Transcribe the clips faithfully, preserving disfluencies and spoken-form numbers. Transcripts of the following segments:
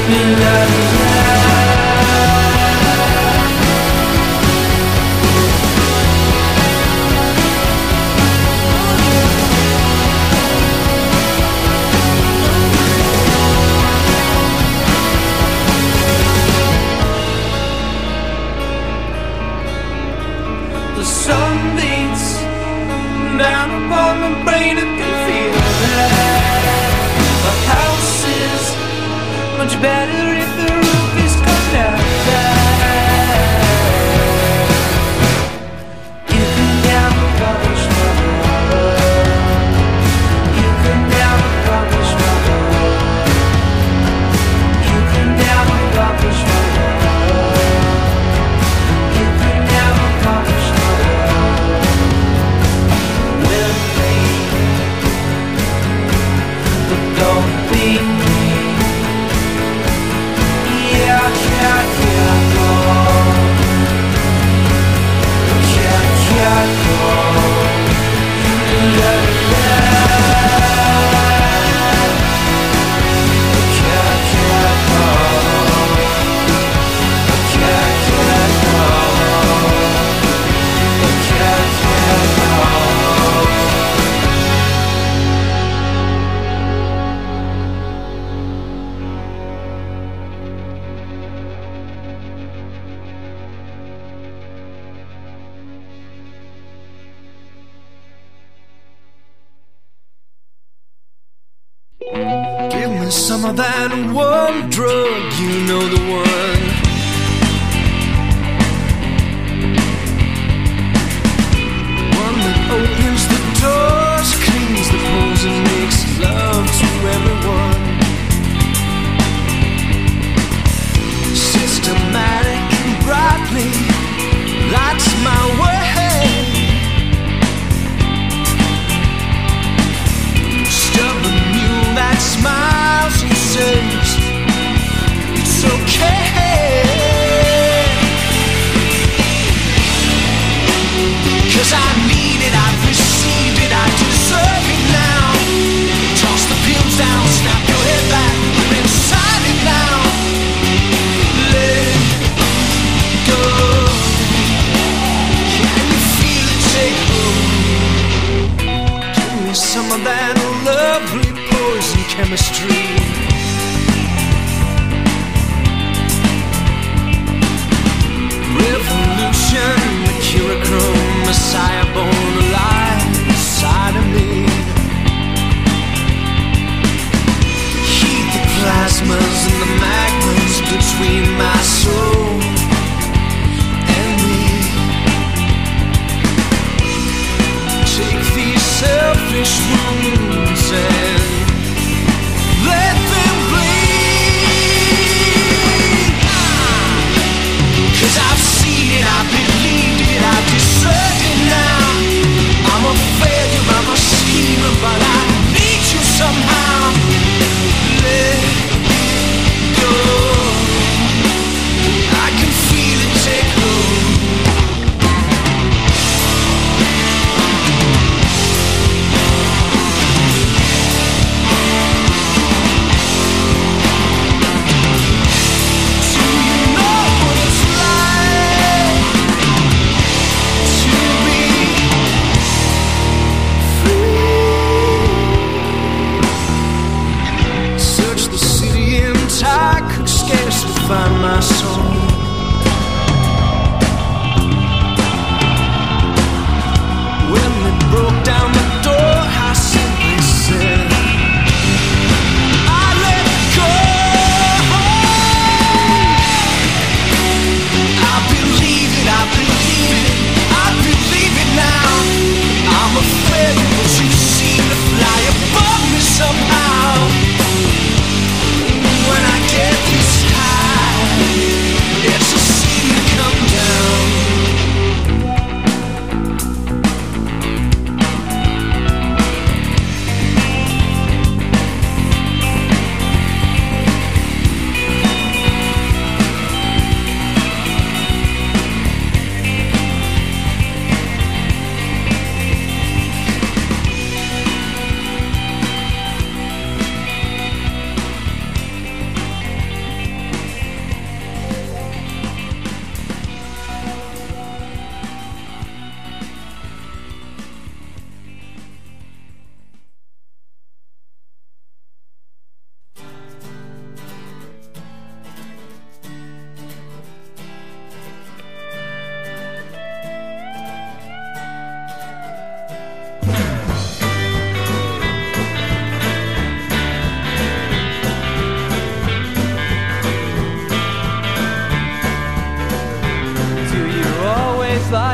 Some of that one drug, you know the one. One that opens the doors, cleans the pores and makes love to everyone. Systematic and brightly lights my way. Stubborn mule that smiles and says it's okay.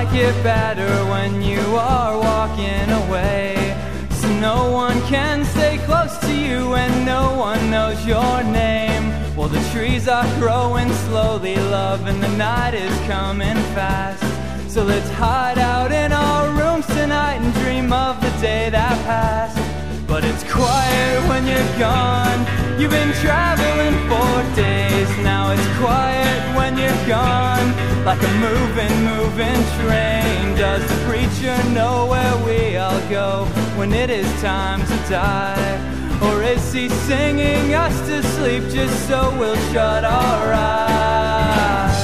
like it better when you are walking away. So no one can stay close to you and no one knows your name. Well, the trees are growing slowly, love, and the night is coming fast. So let's hide out in our rooms tonight and dream of the day that passed. But it's quiet when you're gone. You've been traveling for days. Now it's quiet when you're gone, like a moving, moving train. Does the preacher know where we all go when it is time to die? Or is he singing us to sleep just so we'll shut our eyes?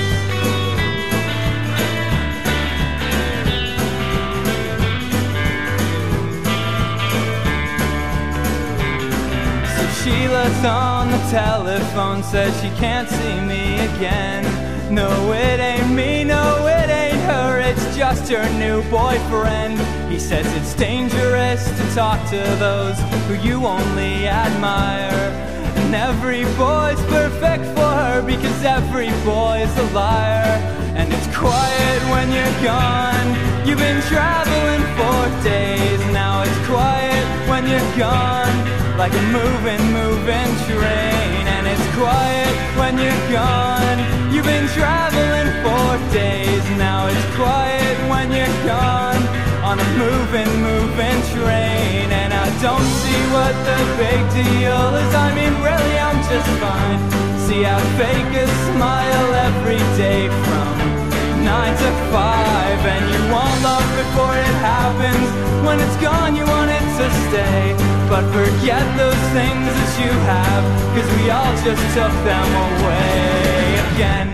Sheila's on the telephone, says she can't see me again. No, it ain't me, no, it ain't her, it's just her new boyfriend. He says it's dangerous to talk to those who you only admire. And every boy's perfect for her because every boy's a liar. And it's quiet when you're gone. You've been traveling for days. Now it's quiet when you're gone, like a moving, moving train. And it's quiet when you're gone. You've been traveling for days. Now it's quiet when you're gone, on a moving, moving train. And I don't see what the big deal is. I mean, really, I'm just fine. See, I fake a smile every day from nine to five. And you want love before it happens. When it's gone, you want it to stay. But forget those things that you have, 'cause we all just took them away again.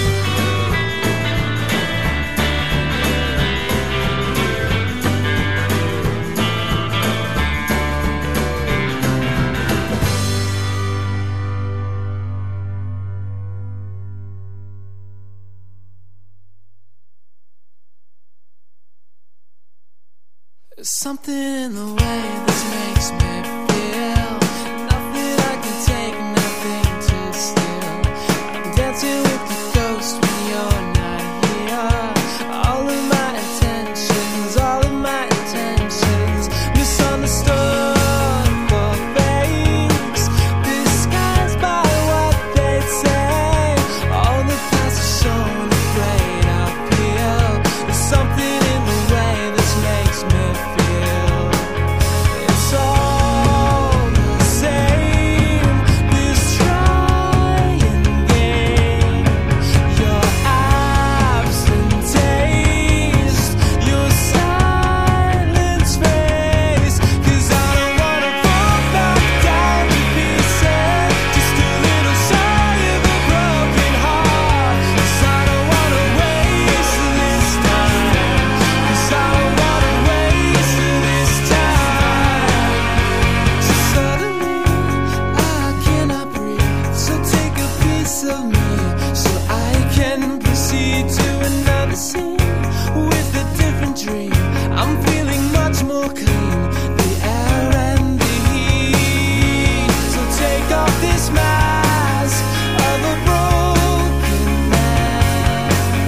Something in the way this makes me feel. Nothing I can take, nothing to steal. I'm dancing with the ghost when you're not here. All of my intentions, all of my intentions misunderstood for fakes, disguised by what they say. All the past is so afraid I'll feel. There's something in the way this makes me feel. It's all the same, this trying game. Your absent taste, your silence face. 'Cause I don't wanna fall back down to pieces. Just a little sigh of a broken heart. 'Cause I don't wanna waste this time. 'Cause I don't wanna waste this time. So suddenly I cannot breathe. So take a piece of me so I can proceed to another scene with a different dream. I'm feeling much more clean, the air and the heat. So take off this mask of a broken man,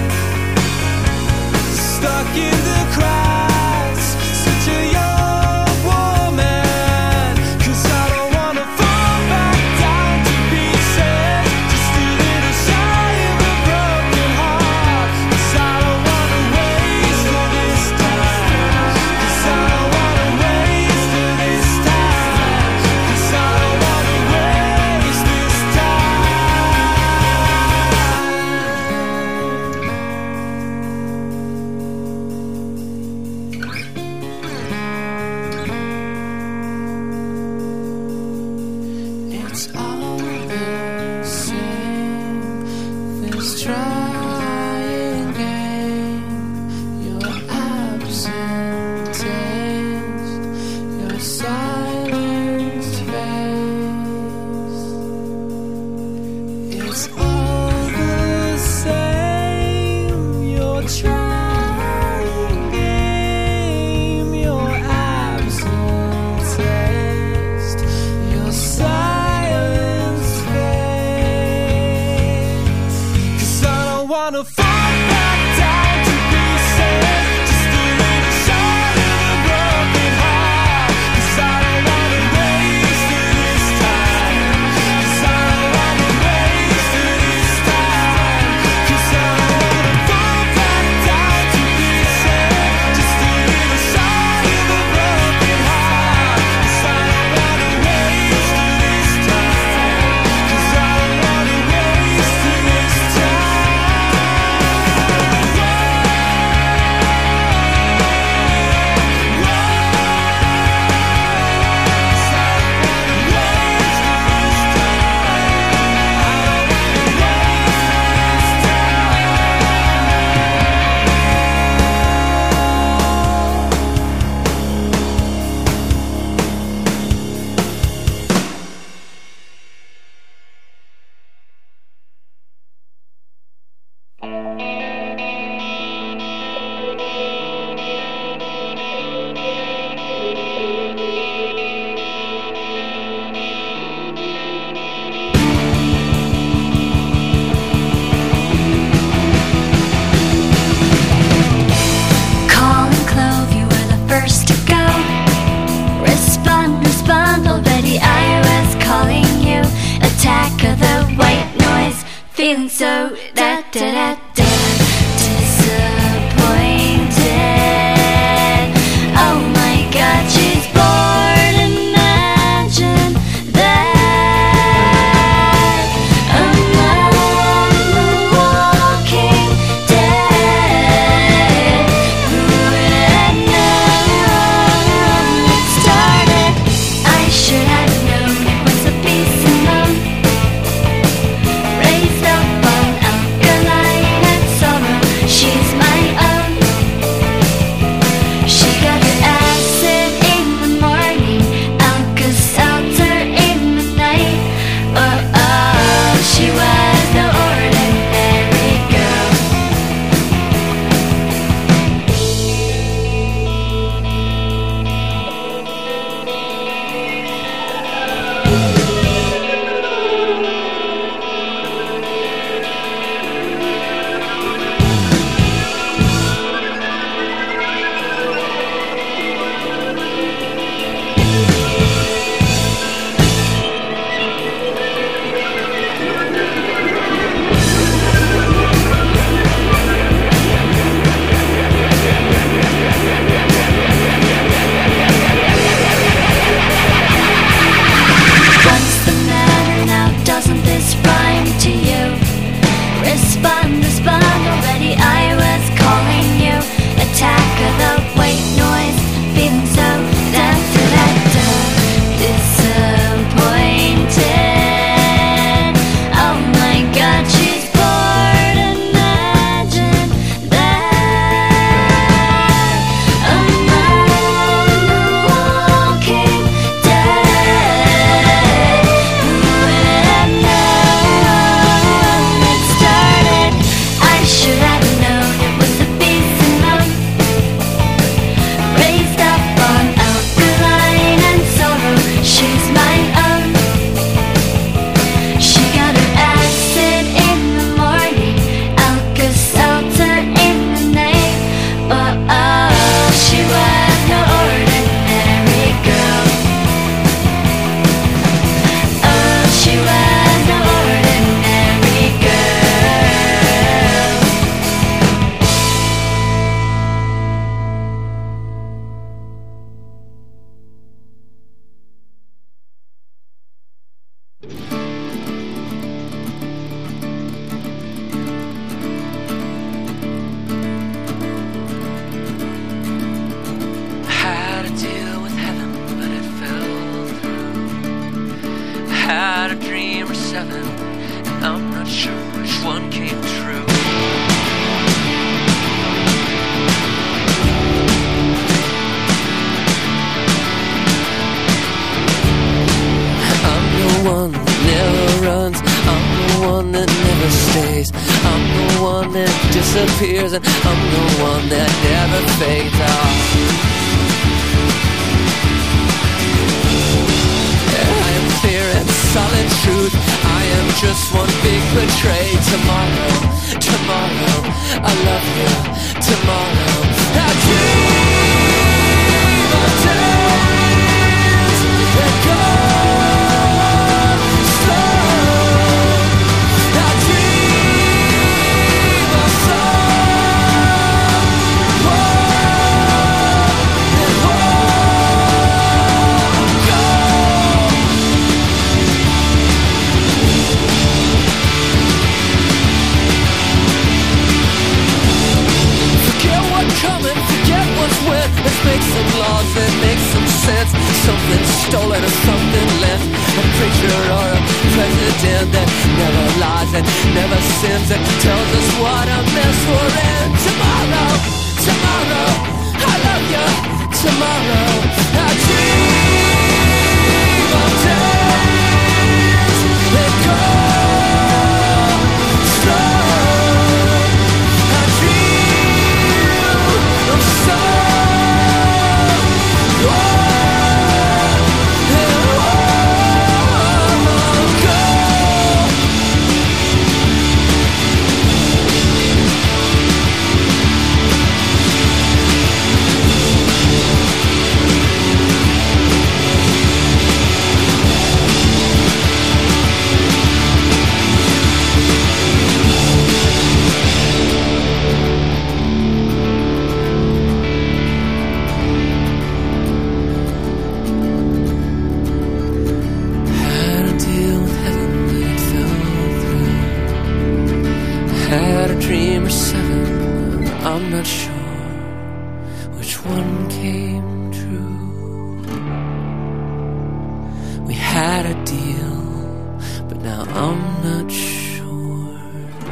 stuck in the cracks, such a young woman. 'Cause I don't wanna fall back down to pieces. Just a little sigh of a broken heart. 'Cause I don't wanna waste all this time. 'Cause I don't wanna waste all this time. 'Cause I don't wanna waste this time. It's all the same, this trying game. Your absent taste, your silence face. It's all the same, your trying game. Your absent taste, your silence face. 'Cause I don't wanna fall back down to pieces. attack of the white noise, feeling so da da da da disappointed. Oh my God, she's bored. Imagine that among the walking dead. Who would have known it started? I should have known it was a peace and love, raised up on alkaline and sorrow. She's my own. She got her acid in the morning, Alka-Seltzer in the night. Oh, oh, she was no ordinary girl. What's the matter now? Doesn't this rhyme to you? Respond, respond already. I was calling you. Attack of the white noise, feeling so da da da da disappointed. Oh my God, she's bored. Imagine that among the walking dead. Who would have known it started? I should have known it was a peace and love, raised up on alkaline and sorrow. She's my own. She got her acid in the morning, Alka-Seltzer in the night. Oh, oh, she was no ordinary girl. Oh, she was no ordinary girl. Had to deal with heaven, but it fell through. Had a dream or seven, and I'm not sure which one came true. I'm the one that never runs, I'm the one that never stays, I'm the one that disappears, and I'm the one that never fades off. I am clear and solid truth, I am just one big betrayed. Tomorrow, tomorrow, I love you. Tomorrow, I dream of days that go slow. I dream of someone that won't go. Forget what's coming, forget what's when. Let's make some laws that make some sense. Something stolen or something left. A preacher or a president that never lies and never sins, and tells us what a mess we're in. Tomorrow, tomorrow, I love you. Tomorrow, I dream of days that go slow. I dream of someone that won't go. dream or seven, I'm not sure which one came true. We had a deal, but now I'm not sure.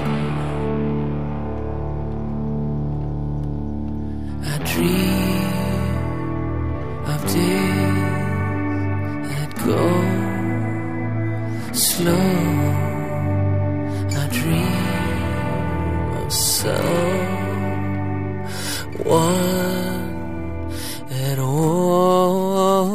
I dream of days that go slow. I dream of someone at all.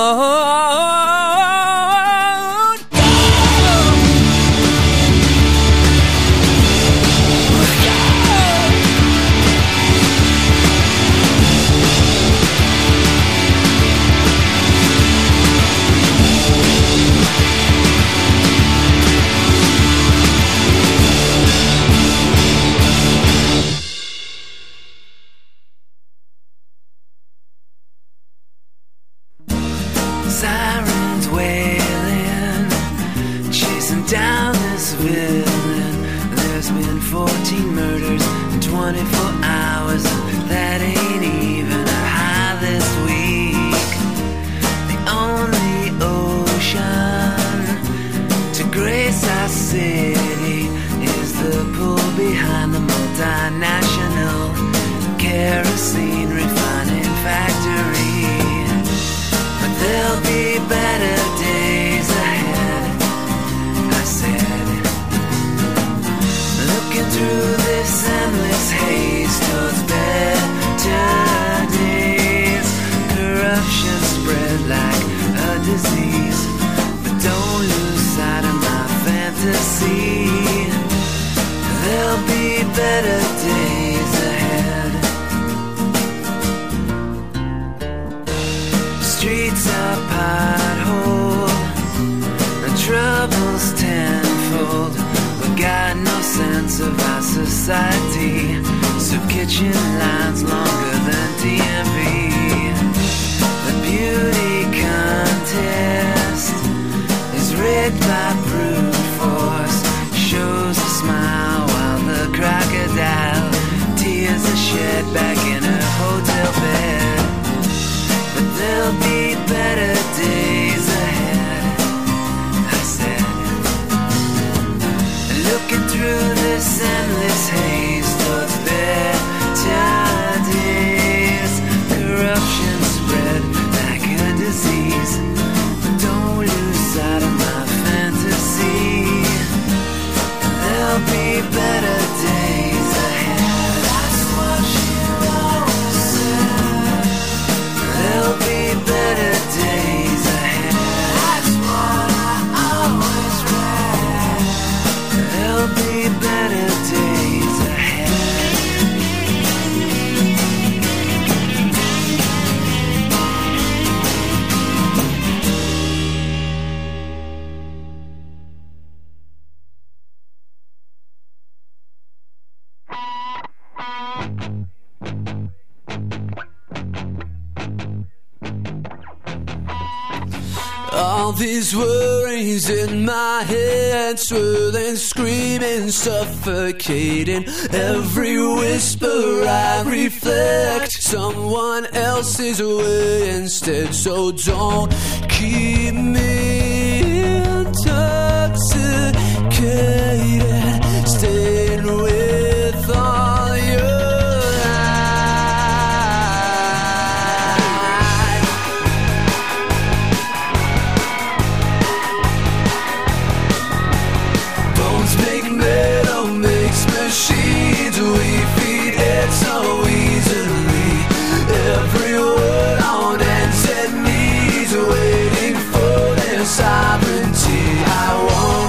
Sirens wailing, chasing down this villain. There's been fourteen murders in twenty-four hours. That ain't even a high this week. The only ocean to grace our city is the pool behind the multinational kerosene refining factory. There'll be better days ahead, I said. Looking through this endless haze towards better days. Corruption spread like a disease, but don't lose sight of my fantasy. There'll be better days ahead. Streets are pothole, the trouble's tenfold. We got no sense of our society, so kitchen lines longer than D M V. The beauty contest is rigged by brute force. Shows a smile while the crocodile tears are shed back in her hotel bed. But there'll be better days ahead, I said. Looking through this endless haze towards better days. Corruption spread like a disease, but don't lose sight of my fantasy. There'll be better days ahead. That's what she always said. There'll be better days ahead. That's what I always read. There'll be better days ahead. All these worries in my head, swirling, screaming, suffocating. Every whisper I reflect someone else's way instead. So don't keep me intoxicated, staying with all your machines, we feed it so easily. Every word on ends and knees, waiting for their sovereignty. I want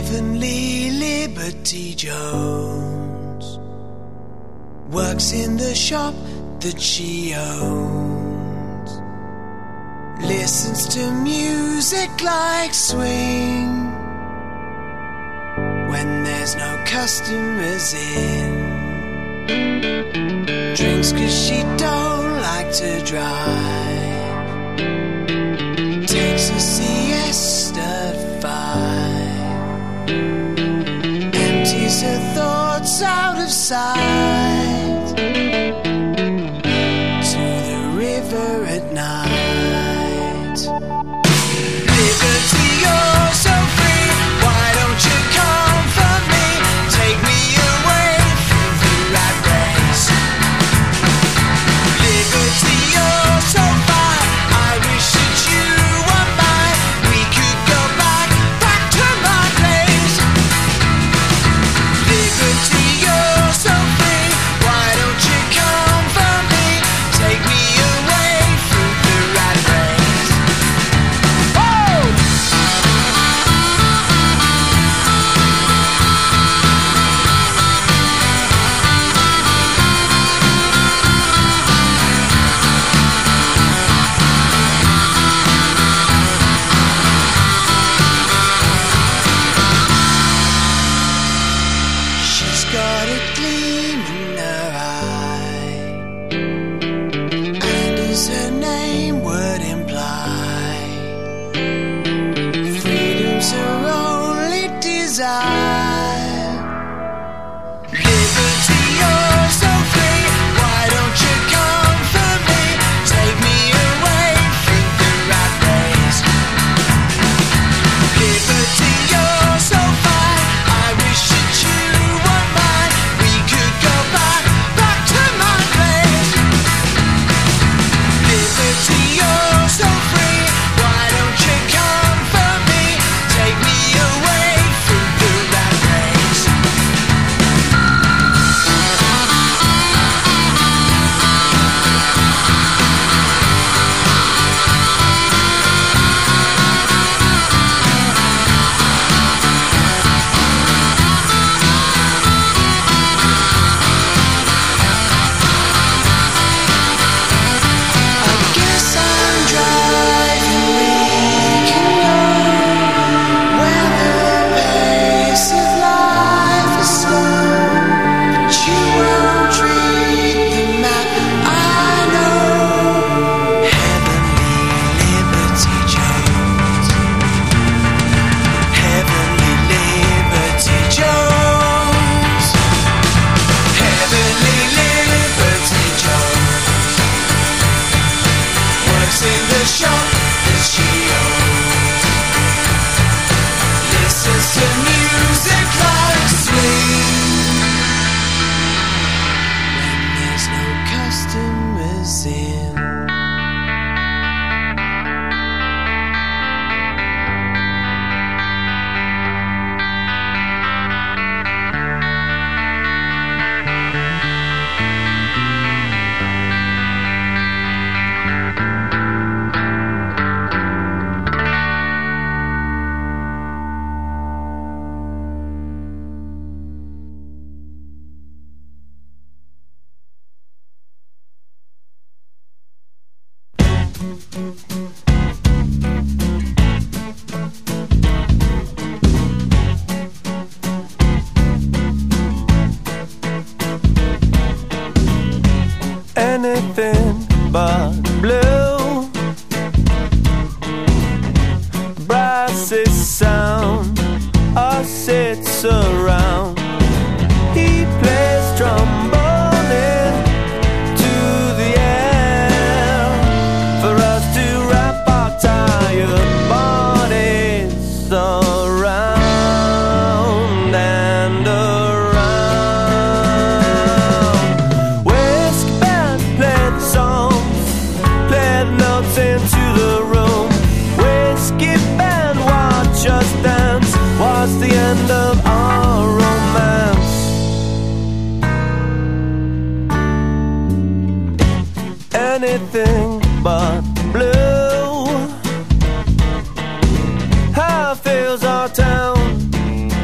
Heavenly Liberty Jones works in the shop that she owns, listens to music like swing when there's no customers in, drinks cause she don't like to drive, takes a siesta at five, empties her thoughts out of sight to the river at night. Liberty, you're so free, why don't you comfort me, take me away from the rat race. Liberty, you're so far, I wish that you were mine, we could go back, back to my place. Liberty, you're so free, why don't you comfort me, take me away from the rat race. Oh! She's got a gleam in her eye, and as her name would imply, freedom's her only desire. Liberty, you're so free, why don't you comfort me, take me away from the rat race. Liberty, you're so fine, I wish that you were mine, we could go back, back to my place. Liberty, you're so free, why don't you comfort me, take me away from the rat race. I guess I'm driving weak and low, where the pace of life is slow, but you won't read the map, I know. Heavenly Liberty Jones, Heavenly Liberty Jones, Heavenly Liberty Jones works in the shop that she owns, listens to music like swing when there's no customers in. Anything but blue. Brass's sound us sits around. He plays trombone into the air for us to wrap our tired bodies around and around. Whiskey band played songs, played notes into the room. Whiskey band watch us dance, was the end of our romance. Anything but blue. How feels our town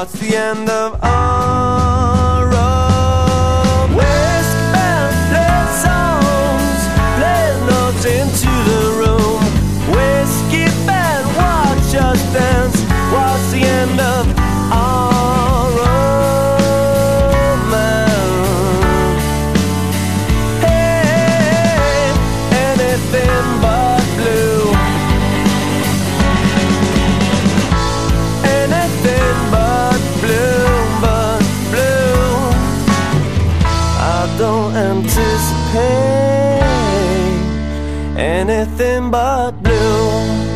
What's the end of our road? Whiskey band, play songs, play notes into the room. Whiskey band, watch us dance. What's the end of our romance? Hey, anything but blue. Anything but blue, but blue. I don't anticipate anything but blue.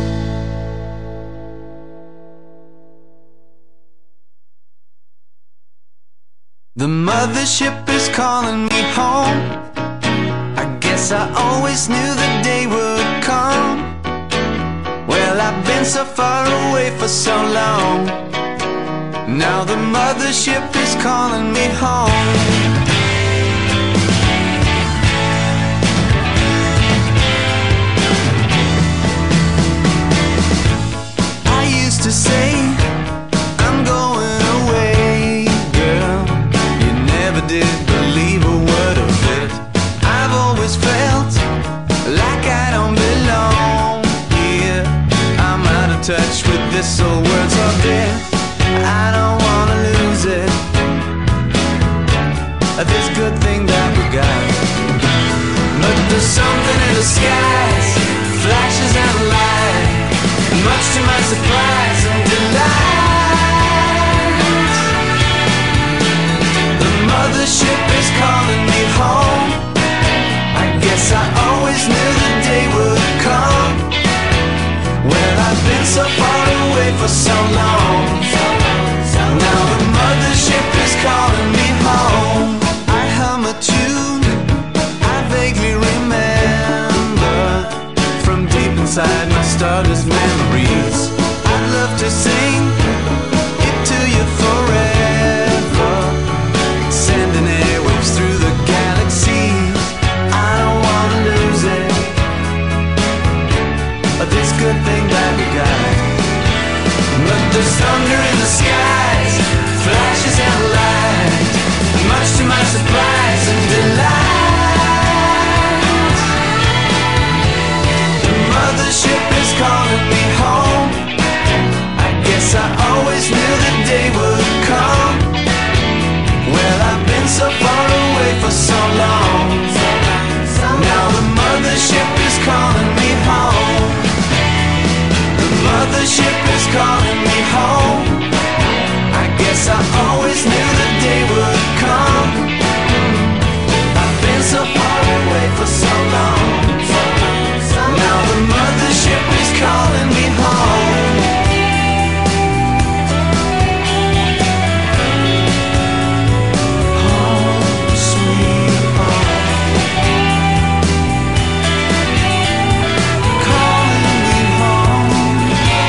The mothership is calling me home. I guess I always knew the day would come. Well, I've been so far away for so long. Now the mothership is calling me home. I used to say, I'm going away, girl. You never did believe a word of it. I've always felt like I don't belong here. I'm out of touch with this old world so dead. I don't wanna lose it. This good thing that we got. But there's something in the skies, flashes and light, much to my surprise and delight. The mothership is calling me home. I guess I always knew the day would come. Well, I've been so far away for so long. Now the mothership is calling me home. I hum a tune I vaguely remember from deep inside my stardust memories. I'd love to sing it to you forever, sending airwaves through the galaxies. I don't wanna lose it, this good thing that we got. But there's thunder in the skies, flashes and light, much to my surprise and delight. The mothership is calling me home. I guess I always knew the day would come. Well, I've been so far away for so long. Now the mothership is calling me home. The mothership is calling me home. I guess I always knew the day would come. I've been so far away for so long. Now the mothership is calling me home. Home, sweet home. Calling me home.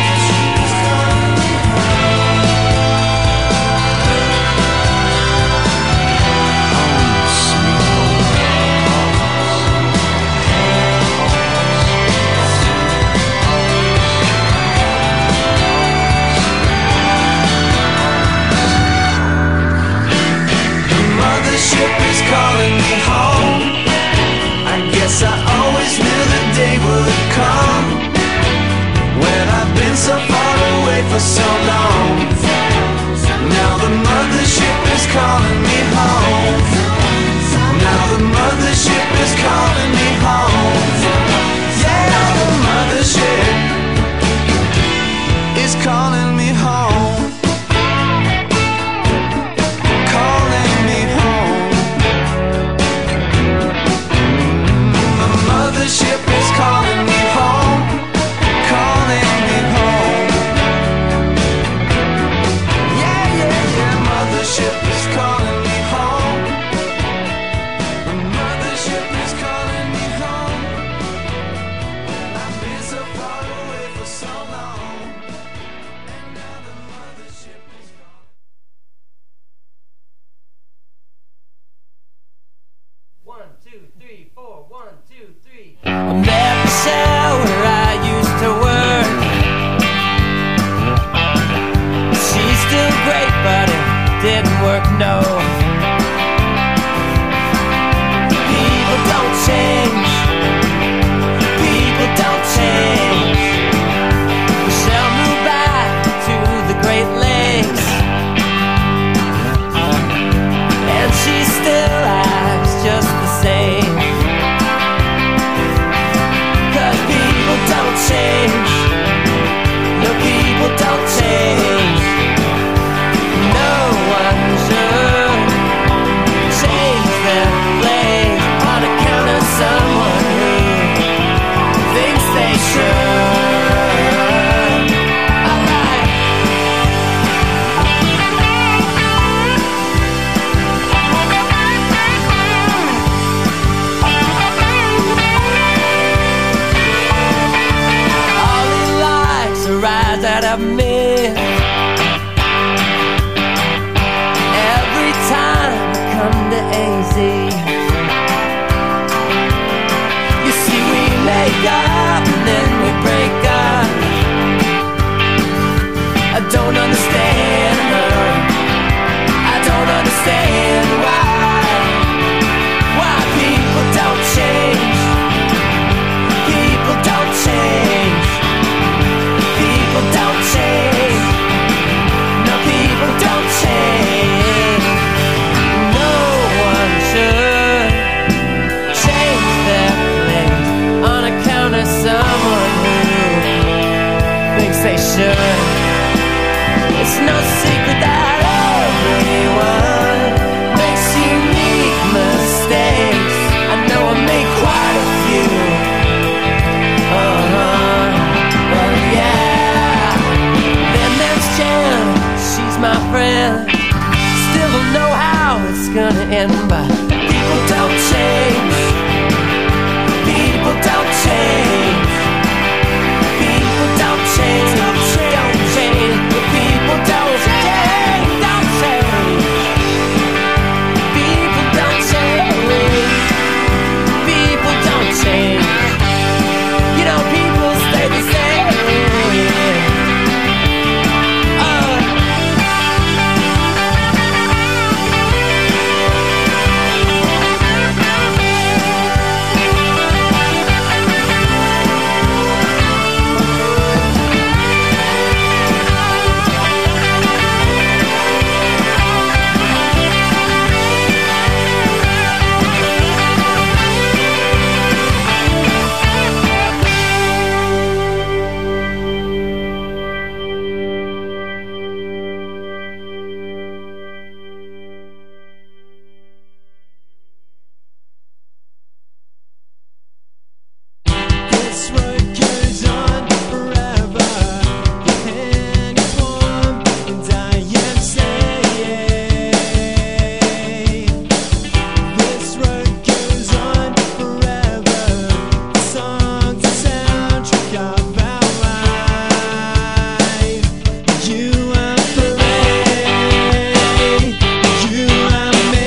The mothership is calling me home. I guess I always knew the day would come. Well, I've been so far away for so long. Now the mothership is calling me home. Now the mothership is calling me home. Yeah, the mothership is calling me home. Calling me home. The mothership is calling me home. Calling me home. Yeah, yeah, yeah, mothership is calling me home. The mothership is calling me home. Well, I've been so far away for so long. And now the mothership is calling. One, two, three, four, one, two, three. I'm at the cell where I used to work. She's still great, but know. People don't change. People don't change. We shall move back to the Great Lakes, and she still acts just the same. 'Cause people don't change. No, people don't change. No one should change their ways on account of someone who thinks they should. Alright. All he likes to rise out of me. Every time I come to A Z, you see we make up and then we break up. I don't understand her. I don't understand why. Why people don't change. People don't change. People don't change. No, people don't change. No one should change their ways on account of someone who thinks they should. It's no secret that everyone makes unique mistakes. I know I make quite a few. Uh-huh. Well, yeah. Then there's Jen, she's my friend. Still don't know how it's gonna end, but people don't change. People don't change. People don't change. Don't change. People don't change. Don't change. People don't change. People don't change. You know, people stay the same. Uh, This road goes on forever. Your hand is warm and I am safe. This road goes on forever. The song's a soundtrack of our life. You are free. You are me.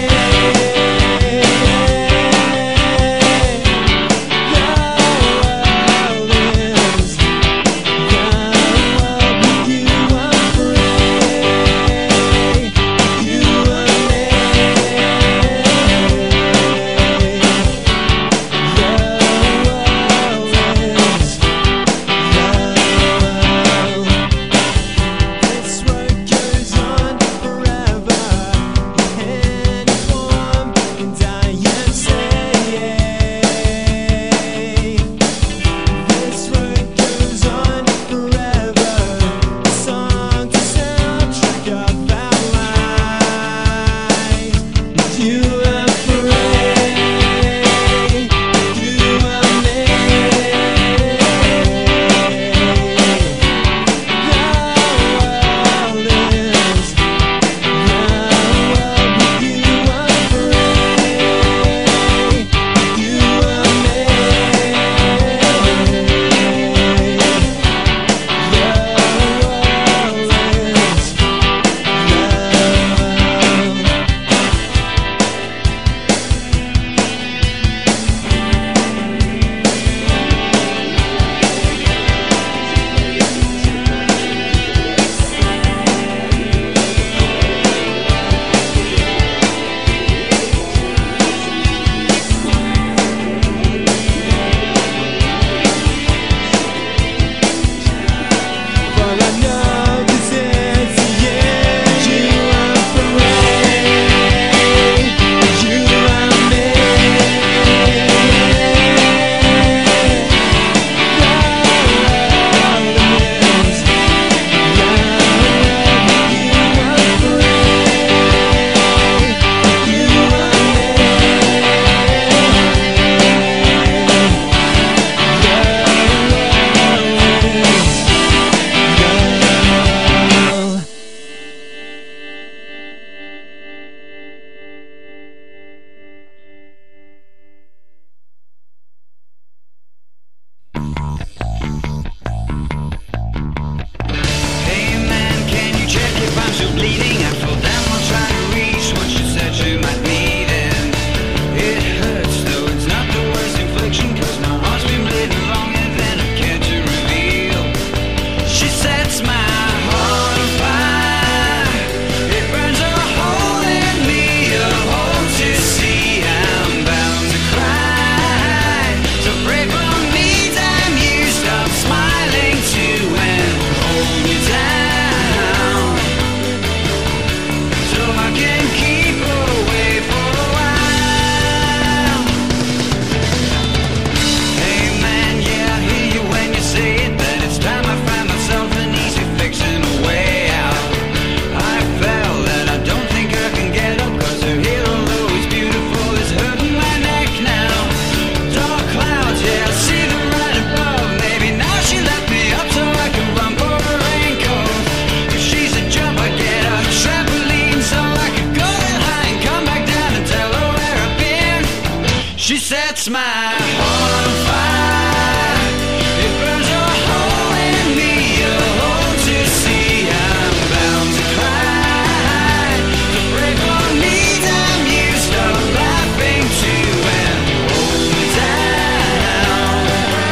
smile on fire. It burns a hole in me, a hole to see. I'm bound to cry. To break my knees, I'm used to laughing too and hold me down,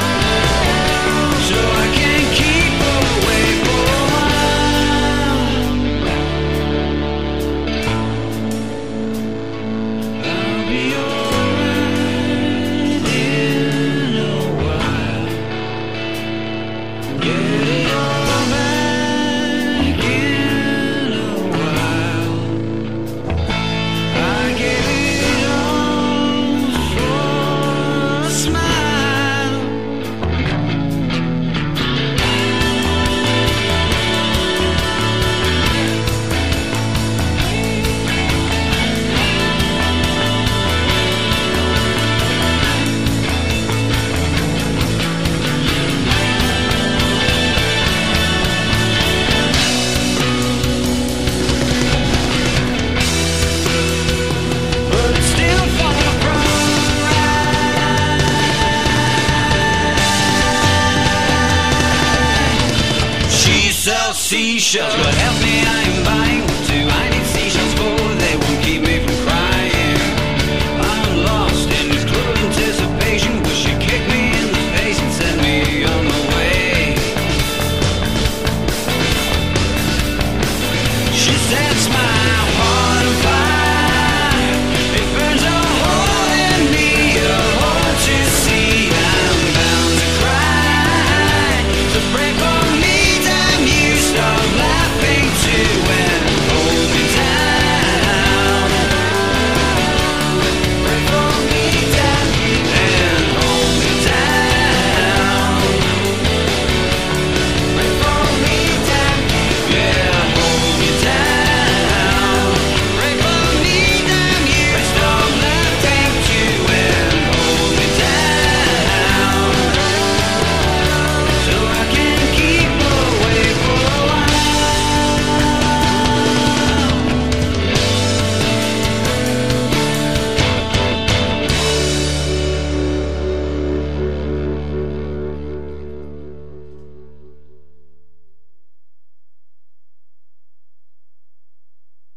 so I can keep away for a while. I'll be alright in a while. Get it all back in a while. I gave it all for a smile. But it's still far from right. She sells seashells, but help me